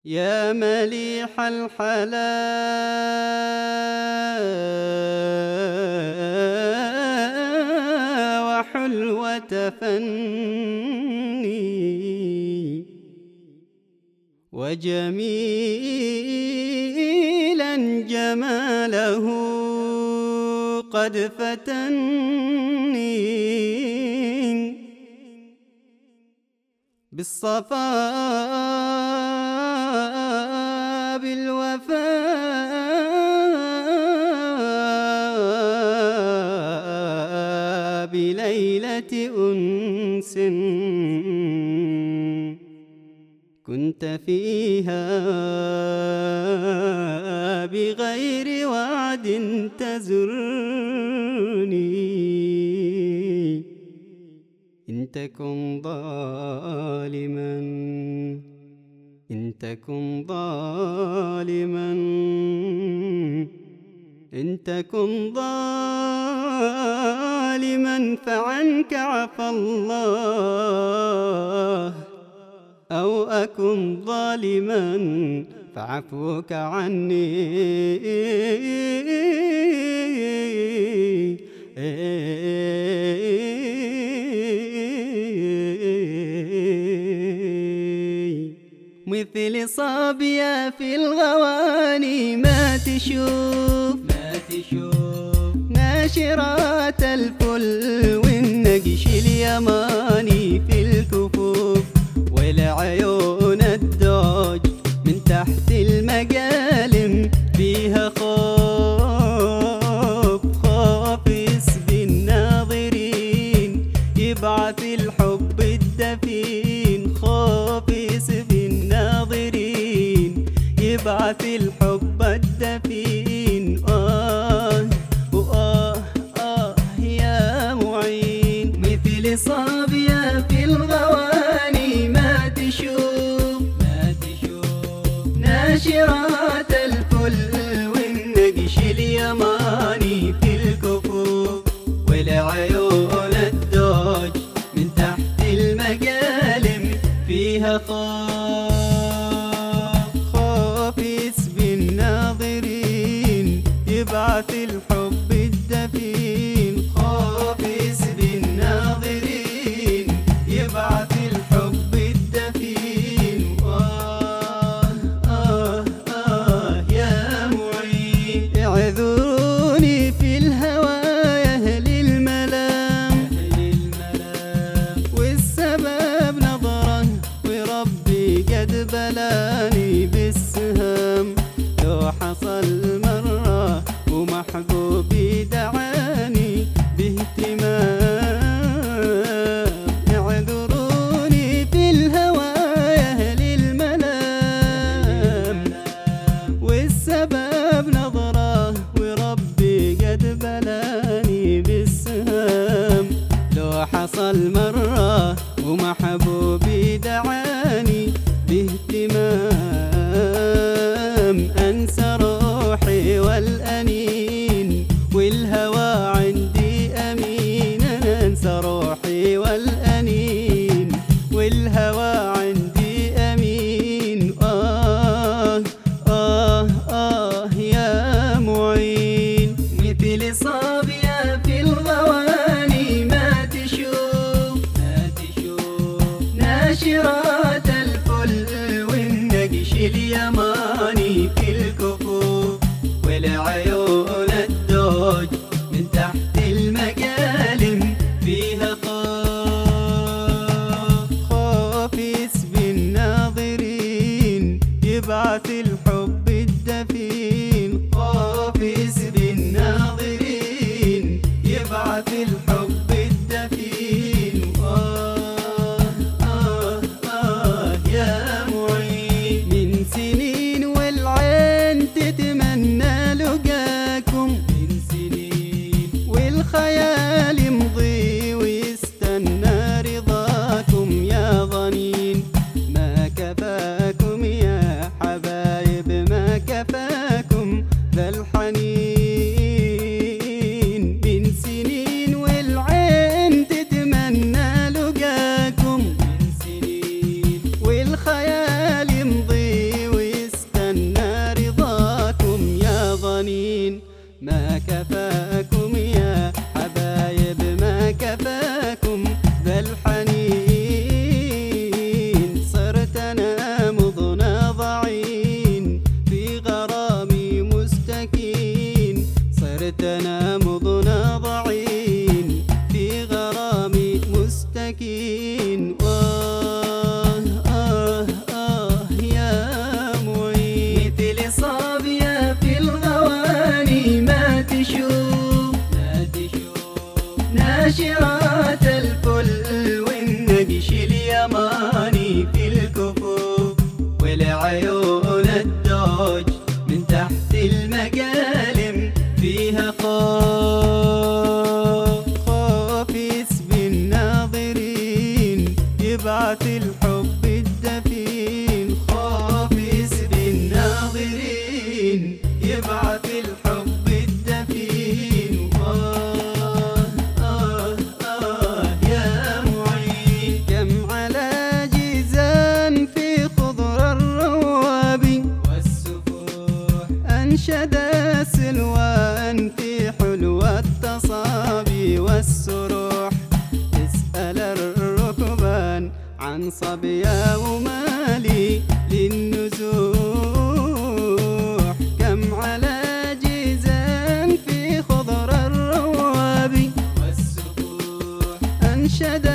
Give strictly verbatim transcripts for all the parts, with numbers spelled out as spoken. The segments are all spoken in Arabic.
يا مليح الحلا وحلوة فني وجميلا جماله قد فتني بالصفاء بالوفاء بليلة أنس كنت فيها بغير وعد تزرني إن تكن ظالما إن تكن ظالما إن تكن ظالما فعنك عفى الله أو أكن ظالما فعفوك عني مثل صابية في الغواني ما تشوف ما تشوف ناشرات الفل والنقش اليماني في الكفوف والعيون الدوج من تحت المقالم فيها خوف خوف يسبي الناظرين يبعث الحب الدفين خوف يسبي الناظرين يبعث الحب الدفين آه وآه آه يا معين مثل صابية في الغواني ما تشوف ما تشوف ناشرات الفل والنقش اليماني في الكفوف والعيون الدوج من تحت المقالم فيها خوف خوف يسبي الناظرين يبعث الحب الدفين خوف يسبي الناظرين يبعث الحب الدفين آه آه آه يا معين اعذروني في الهوى يا أهل الملام والسبب نظرا وربي قد بلاني بالسهام لو حصل مرة ومحبوبي دعاني باهتمام اعذروني في الهوى يا أهل الملام والسبب نظرة وربي قد بلاني بالسهام لو حصل مرة ومحبوبي دعاني باهتمام أنسى روحي والأنين والهوى عندي أمين أنا أنسى روحي والأنين والهوى عندي أمين آه آه آه يا معين مثل صابية في الغواني ما تشوف ما تشوف ناشرات الفل والنقش اليماني في الكفوف والعيون الدوج من تحت المقالم فيها خوف خوف يسبي الناظرين يبعث الحب الدفين خوف يسبي الناظرين يبعث الحب الدفين آه آه آه يا معين من سنين والعين تتمنى لقاكم من سنين والخيال يمضي ويستنى رضاكم يا ظنين ما كفاكم يا حبايب عيون الدوج من تحت المقالم فيها خوف خوف يسبي الناظرين يبعث الحب الدفين خوف يسبي الناظرين يبعث الحب الدفين آه آه آه يا معين كم على جيزان في خضر الروابي والسفوح أنشد السلوان في حلو التصابي والسروح اسأل الركبان عن صبيا ومالي للنزوح كم على جيزان في خضر الروابي والسفوح أنشد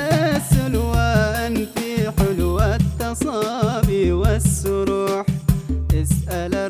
السلوان في حلو التصابي والسروح اسأل